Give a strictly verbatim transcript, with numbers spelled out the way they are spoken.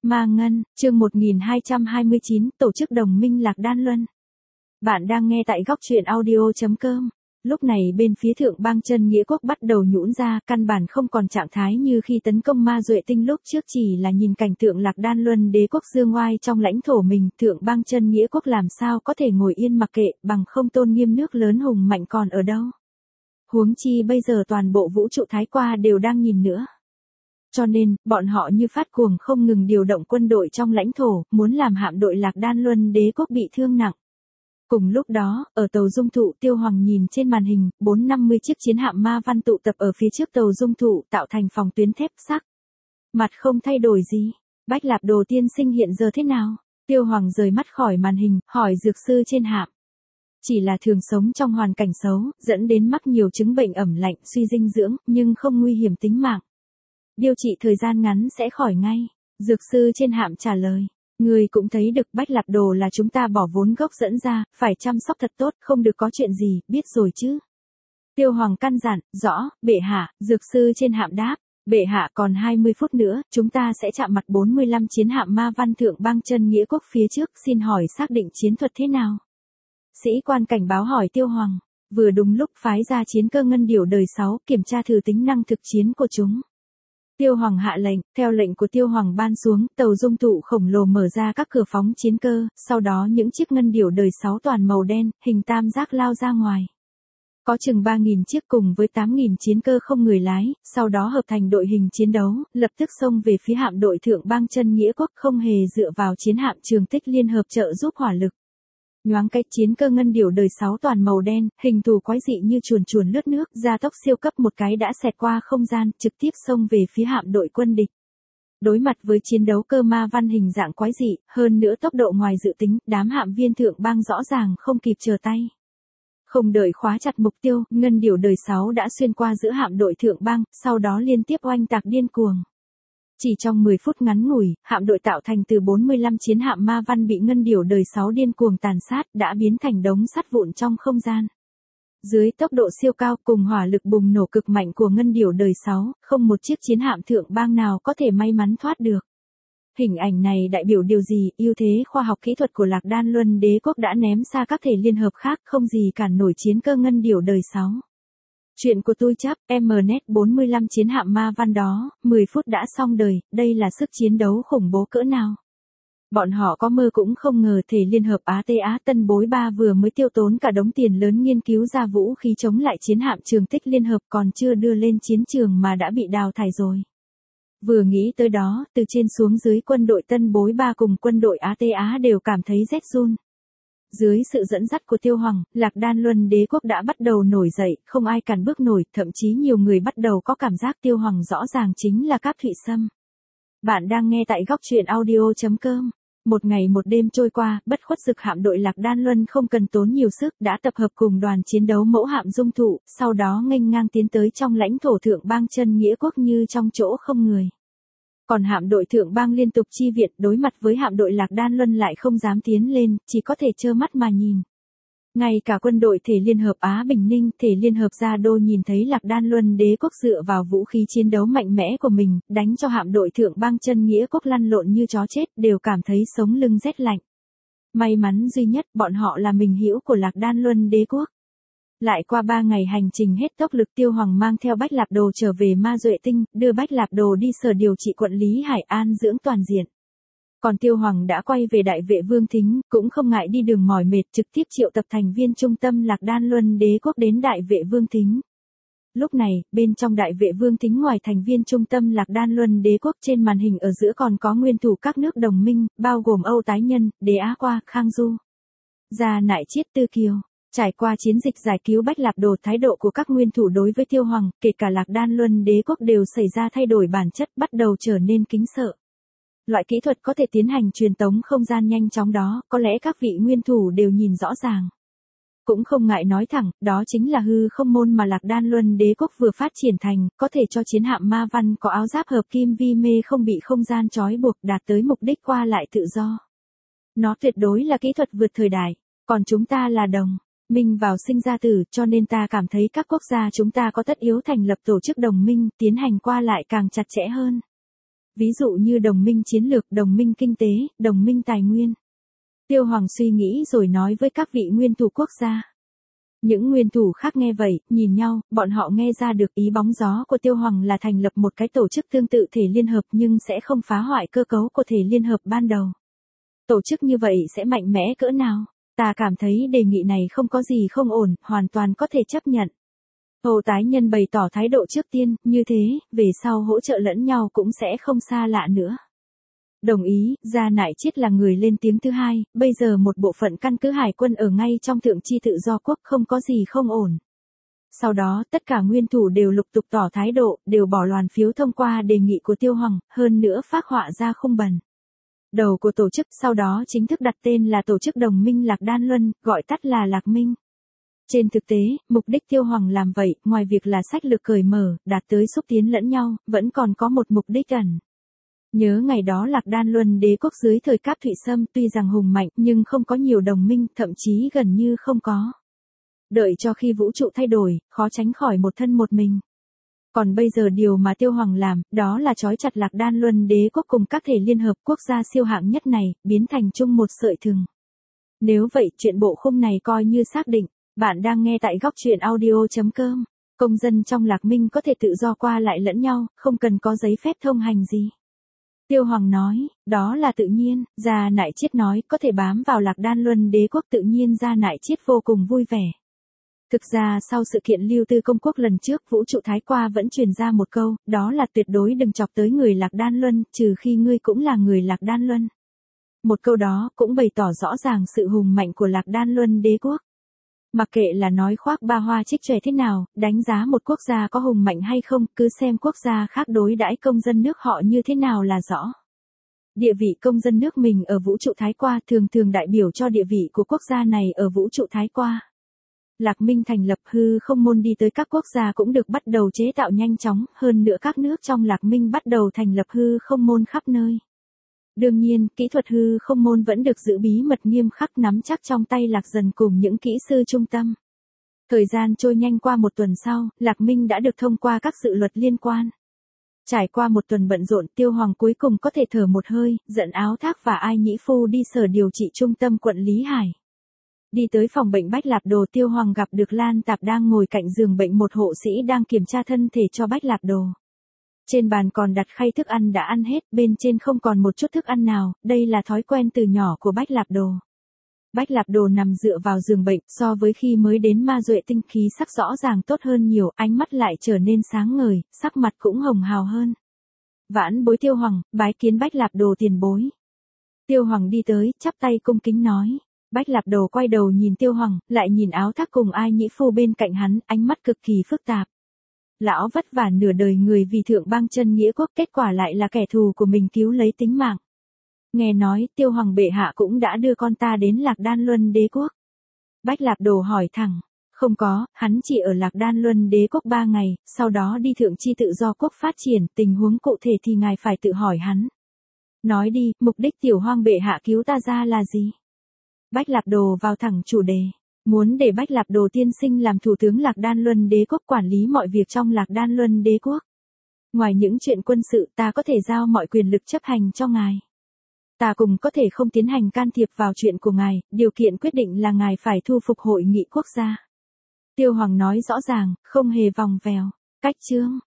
Ma Ngân, chương một nghìn hai trăm hai mươi chín, Tổ chức Đồng minh Lạc Đan Luân. Bạn đang nghe tại góc truyện audio chấm com. Lúc này bên phía thượng bang chân nghĩa quốc bắt đầu nhũn ra, căn bản không còn trạng thái như khi tấn công ma duệ tinh lúc trước, chỉ là nhìn cảnh tượng Lạc Đan Luân đế quốc dương oai trong lãnh thổ mình, thượng bang chân nghĩa quốc làm sao có thể ngồi yên mặc kệ, bằng không tôn nghiêm nước lớn hùng mạnh còn ở đâu. Huống chi bây giờ toàn bộ vũ trụ thái qua đều đang nhìn nữa. Cho nên, bọn họ như phát cuồng không ngừng điều động quân đội trong lãnh thổ, muốn làm hạm đội Lạc Đan Luân đế quốc bị thương nặng. Cùng lúc đó, ở tàu dung thụ, Tiêu Hoàng nhìn trên màn hình, bốn năm mươi chiếc chiến hạm ma văn tụ tập ở phía trước tàu dung thụ tạo thành phòng tuyến thép sắc. Mặt không thay đổi gì. Bách Lạp Đồ tiên sinh hiện giờ thế nào? Tiêu Hoàng rời mắt khỏi màn hình, hỏi dược sư trên hạm. Chỉ là thường sống trong hoàn cảnh xấu, dẫn đến mắc nhiều chứng bệnh ẩm lạnh, suy dinh dưỡng, nhưng không nguy hiểm tính mạng. Điều trị thời gian ngắn sẽ khỏi ngay. Dược sư trên hạm trả lời. Người cũng thấy được Bách Lạp Đồ là chúng ta bỏ vốn gốc dẫn ra, phải chăm sóc thật tốt, không được có chuyện gì, biết rồi chứ. Tiêu Hoàng căn dặn, rõ, bệ hạ, dược sư trên hạm đáp. Bệ hạ còn hai mươi phút nữa, chúng ta sẽ chạm mặt bốn mươi lăm chiến hạm ma văn thượng bang chân nghĩa quốc phía trước, xin hỏi xác định chiến thuật thế nào? Sĩ quan cảnh báo hỏi Tiêu Hoàng, vừa đúng lúc phái ra chiến cơ ngân điểu đời sáu, kiểm tra thử tính năng thực chiến của chúng. Tiêu Hoàng hạ lệnh, theo lệnh của Tiêu Hoàng ban xuống, tàu dung thụ khổng lồ mở ra các cửa phóng chiến cơ, sau đó những chiếc ngân điểu đời sáu toàn màu đen, hình tam giác lao ra ngoài. Có chừng ba nghìn chiếc cùng với tám nghìn chiến cơ không người lái, sau đó hợp thành đội hình chiến đấu, lập tức xông về phía hạm đội thượng bang chân nghĩa quốc, không hề dựa vào chiến hạm Trường Tích liên hợp trợ giúp hỏa lực. Nhoáng cái chiến cơ ngân điểu đời sáu toàn màu đen, hình thù quái dị như chuồn chuồn lướt nước, gia tốc siêu cấp một cái đã xẹt qua không gian, trực tiếp xông về phía hạm đội quân địch. Đối mặt với chiến đấu cơ ma văn hình dạng quái dị, hơn nữa tốc độ ngoài dự tính, đám hạm viên thượng bang rõ ràng không kịp chờ tay. Không đợi khóa chặt mục tiêu, ngân điểu đời sáu đã xuyên qua giữa hạm đội thượng bang, sau đó liên tiếp oanh tạc điên cuồng. Chỉ trong mười phút ngắn ngủi, hạm đội tạo thành từ bốn mươi lăm chiến hạm ma văn bị ngân điểu đời sáu điên cuồng tàn sát, đã biến thành đống sắt vụn trong không gian. Dưới tốc độ siêu cao cùng hỏa lực bùng nổ cực mạnh của ngân điểu đời sáu, không một chiếc chiến hạm thượng bang nào có thể may mắn thoát được. Hình ảnh này đại biểu điều gì? Ưu thế khoa học kỹ thuật của Lạc Đan Luân đế quốc đã ném xa các thể liên hợp khác, không gì cản nổi chiến cơ ngân điểu đời sáu. Chuyện của tôi chấp, Mnet bốn mươi lăm chiến hạm ma văn đó, mười phút đã xong đời, đây là sức chiến đấu khủng bố cỡ nào. Bọn họ có mơ cũng không ngờ thể liên hợp Á Tây Á Tân Bối ba vừa mới tiêu tốn cả đống tiền lớn nghiên cứu ra vũ khí chống lại chiến hạm Trường Tích liên hợp còn chưa đưa lên chiến trường mà đã bị đào thải rồi. Vừa nghĩ tới đó, từ trên xuống dưới quân đội Tân Bối ba cùng quân đội Á Tây Á đều cảm thấy rét run. Dưới sự dẫn dắt của Tiêu Hoàng, Lạc Đan Luân đế quốc đã bắt đầu nổi dậy, không ai cản bước nổi, thậm chí nhiều người bắt đầu có cảm giác Tiêu Hoàng rõ ràng chính là Cáp Thụy Sâm. Bạn đang nghe tại góc truyện audio chấm com. Một ngày một đêm trôi qua, bất khuất dực hạm đội Lạc Đan Luân không cần tốn nhiều sức đã tập hợp cùng đoàn chiến đấu mẫu hạm dung thụ, sau đó nghênh ngang tiến tới trong lãnh thổ thượng bang chân nghĩa quốc như trong chỗ không người. Còn hạm đội thượng bang liên tục chi viện, đối mặt với hạm đội Lạc Đan Luân lại không dám tiến lên, chỉ có thể trơ mắt mà nhìn. Ngay cả quân đội thể liên hợp Á Bình Ninh, thể liên hợp Gia Đô nhìn thấy Lạc Đan Luân đế quốc dựa vào vũ khí chiến đấu mạnh mẽ của mình, đánh cho hạm đội thượng bang chân nghĩa quốc lăn lộn như chó chết, đều cảm thấy sống lưng rét lạnh. May mắn duy nhất, bọn họ là mình hữu của Lạc Đan Luân đế quốc. Lại qua ba ngày hành trình hết tốc lực, Tiêu Hoàng mang theo Bách Lạp Đồ trở về Ma Duệ Tinh, đưa Bách Lạp Đồ đi sở điều trị quận Lý Hải An dưỡng toàn diện. Còn Tiêu Hoàng đã quay về Đại Vệ Vương Thính, cũng không ngại đi đường mỏi mệt, trực tiếp triệu tập thành viên trung tâm Lạc Đan Luân đế quốc đến Đại Vệ Vương Thính. Lúc này, bên trong Đại Vệ Vương Thính ngoài thành viên trung tâm Lạc Đan Luân đế quốc, trên màn hình ở giữa còn có nguyên thủ các nước đồng minh, bao gồm Âu Tái Nhân, Đế Á Qua, Khang Du, Gia Nại Chiết, Tư Kiều. Trải qua chiến dịch giải cứu Bách Lạp Đồ, thái độ của các nguyên thủ đối với Tiêu Hoàng, kể cả Lạc Đan Luân đế quốc đều xảy ra thay đổi bản chất, bắt đầu trở nên kính sợ. Loại kỹ thuật có thể tiến hành truyền tống không gian nhanh chóng đó, có lẽ các vị nguyên thủ đều nhìn rõ ràng. Cũng không ngại nói thẳng, đó chính là hư không môn mà Lạc Đan Luân đế quốc vừa phát triển thành, có thể cho chiến hạm ma văn có áo giáp hợp kim vi mê không bị không gian trói buộc, đạt tới mục đích qua lại tự do. Nó tuyệt đối là kỹ thuật vượt thời đại, còn chúng ta là đồng minh vào sinh ra tử, cho nên ta cảm thấy các quốc gia chúng ta có tất yếu thành lập tổ chức đồng minh, tiến hành qua lại càng chặt chẽ hơn. Ví dụ như đồng minh chiến lược, đồng minh kinh tế, đồng minh tài nguyên. Tiêu Hoàng suy nghĩ rồi nói với các vị nguyên thủ quốc gia. Những nguyên thủ khác nghe vậy, nhìn nhau, bọn họ nghe ra được ý bóng gió của Tiêu Hoàng là thành lập một cái tổ chức tương tự thể liên hợp nhưng sẽ không phá hoại cơ cấu của thể liên hợp ban đầu. Tổ chức như vậy sẽ mạnh mẽ cỡ nào? Ta cảm thấy đề nghị này không có gì không ổn, hoàn toàn có thể chấp nhận. Hồ Tái Nhân bày tỏ thái độ trước tiên, như thế, về sau hỗ trợ lẫn nhau cũng sẽ không xa lạ nữa. Đồng ý, Gia Nại Chiết là người lên tiếng thứ hai, bây giờ một bộ phận căn cứ hải quân ở ngay trong Thượng Chi Tự Do Quốc không có gì không ổn. Sau đó, tất cả nguyên thủ đều lục tục tỏ thái độ, đều bỏ loàn phiếu thông qua đề nghị của Tiêu Hoàng, hơn nữa phác họa ra khung bần. Đầu của tổ chức sau đó chính thức đặt tên là Tổ chức Đồng minh Lạc Đan Luân, gọi tắt là Lạc Minh. Trên thực tế, mục đích Tiêu Hoàng làm vậy, ngoài việc là sách lược cởi mở, đạt tới xúc tiến lẫn nhau, vẫn còn có một mục đích ẩn. Nhớ ngày đó Lạc Đan Luân đế quốc dưới thời Cáp Thụy Sâm tuy rằng hùng mạnh nhưng không có nhiều đồng minh, thậm chí gần như không có. Đợi cho khi vũ trụ thay đổi, khó tránh khỏi một thân một mình. Còn bây giờ điều mà Tiêu Hoàng làm, đó là trói chặt Lạc Đan Luân đế quốc cùng các thể liên hợp quốc gia siêu hạng nhất này, biến thành chung một sợi thừng. Nếu vậy, chuyện bộ khung này coi như xác định. Bạn đang nghe tại góc truyện audio chấm com. Công dân trong Lạc Minh có thể tự do qua lại lẫn nhau, không cần có giấy phép thông hành gì. Tiêu Hoàng nói, đó là tự nhiên. Gia Nại Chiết nói, có thể bám vào Lạc Đan Luân đế quốc tự nhiên Gia Nại Chiết vô cùng vui vẻ. Thực ra sau sự kiện Lưu Tư Công Quốc lần trước vũ trụ thái qua vẫn truyền ra một câu, đó là tuyệt đối đừng chọc tới người Lạc Đan Luân, trừ khi ngươi cũng là người Lạc Đan Luân. Một câu đó cũng bày tỏ rõ ràng sự hùng mạnh của Lạc Đan Luân đế quốc. Mặc kệ là nói khoác ba hoa trích tròe thế nào, đánh giá một quốc gia có hùng mạnh hay không, cứ xem quốc gia khác đối đãi công dân nước họ như thế nào là rõ. Địa vị công dân nước mình ở vũ trụ thái qua thường thường đại biểu cho địa vị của quốc gia này ở vũ trụ thái qua. Lạc Minh thành lập hư không môn đi tới các quốc gia cũng được bắt đầu chế tạo nhanh chóng, hơn nữa các nước trong Lạc Minh bắt đầu thành lập hư không môn khắp nơi. Đương nhiên, kỹ thuật hư không môn vẫn được giữ bí mật nghiêm khắc nắm chắc trong tay Lạc Dần cùng những kỹ sư trung tâm. Thời gian trôi nhanh qua một tuần sau, Lạc Minh đã được thông qua các dự luật liên quan. Trải qua một tuần bận rộn, Tiêu Hoàng cuối cùng có thể thở một hơi, dẫn Áo Thác và Ai Nhĩ Phu đi sở điều trị trung tâm quận Lý Hải. Đi tới phòng bệnh Bách Lạp Đồ, Tiêu Hoàng gặp được Lan Tạp đang ngồi cạnh giường bệnh, một hộ sĩ đang kiểm tra thân thể cho Bách Lạp Đồ. Trên bàn còn đặt khay thức ăn đã ăn hết, bên trên không còn một chút thức ăn nào, đây là thói quen từ nhỏ của Bách Lạp Đồ. Bách Lạp Đồ nằm dựa vào giường bệnh, so với khi mới đến Ma Duệ tinh khí sắc rõ ràng tốt hơn nhiều, ánh mắt lại trở nên sáng ngời, sắc mặt cũng hồng hào hơn. Vãn bối Tiêu Hoàng, bái kiến Bách Lạp Đồ tiền bối. Tiêu Hoàng đi tới, chắp tay cung kính nói. Bách Lạp Đồ quay đầu nhìn Tiêu Hoàng, lại nhìn Áo Thác cùng Ai Nhĩ Phu bên cạnh hắn, ánh mắt cực kỳ phức tạp. Lão vất vả nửa đời người vì thượng bang chân nghĩa quốc, kết quả lại là kẻ thù của mình cứu lấy tính mạng. Nghe nói, Tiêu Hoàng bệ hạ cũng đã đưa con ta đến Lạc Đan Luân đế quốc. Bách Lạp Đồ hỏi thẳng, không có, hắn chỉ ở Lạc Đan Luân đế quốc ba ngày, sau đó đi Thượng Chi Tự Do Quốc phát triển, tình huống cụ thể thì ngài phải tự hỏi hắn. Nói đi, mục đích tiểu hoang bệ hạ cứu ta ra là gì? Bách Lạp Đồ vào thẳng chủ đề. Muốn để Bách Lạp Đồ tiên sinh làm thủ tướng Lạc Đan Luân đế quốc quản lý mọi việc trong Lạc Đan Luân đế quốc. Ngoài những chuyện quân sự, ta có thể giao mọi quyền lực chấp hành cho ngài. Ta cùng có thể không tiến hành can thiệp vào chuyện của ngài, điều kiện quyết định là ngài phải thu phục hội nghị quốc gia. Tiêu Hoàng nói rõ ràng, không hề vòng vèo. Cách chương,